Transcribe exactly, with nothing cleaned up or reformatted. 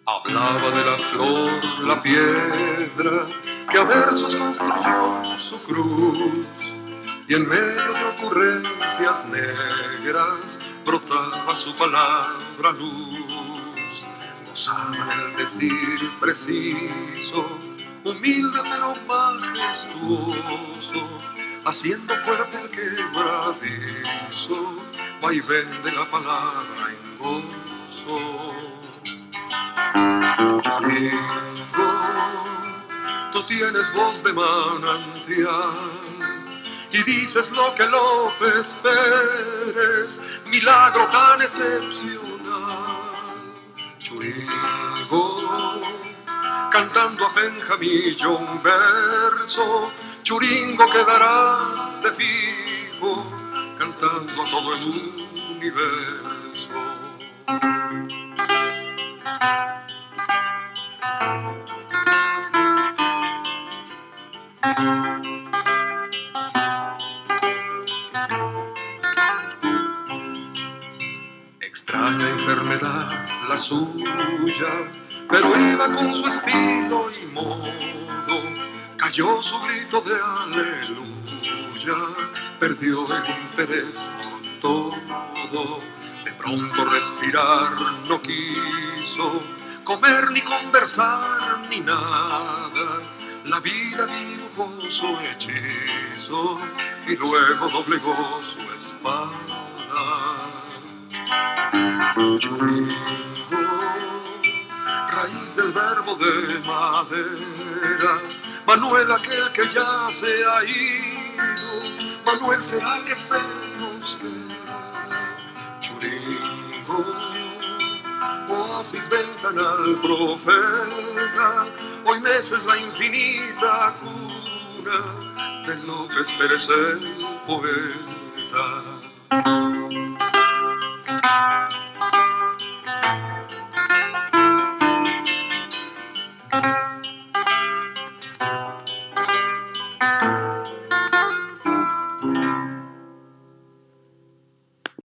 Hablaba de la flor, la piedra, que a versos construyó su cruz, y en medio de ocurrencias negras brotaba su palabra luz. Gozaba el decir preciso, humilde pero majestuoso, haciendo fuerte el quebradizo, vaivén de la palabra en gozo. Churingo, tú tienes voz de manantial y dices lo que López Pérez, milagro tan excepcional. Churingo, cantando a Benjamillo un verso, Churingo quedarás de fijo, cantando a todo el universo. Extraña enfermedad la suya, pero iba con su estilo y modo. Cayó su grito de aleluya, perdió el interés por todo. De pronto respirar no quiso, comer ni conversar ni nada. La vida dibujó su hechizo y luego doblegó su espada. Churingo, raíz del verbo de madera, Manuel aquel que ya se ha ido, Manuel será que se nos queda. Churingo, oasis ventanal profeta, hoy meces la infinita cuna de López Pérez el poeta.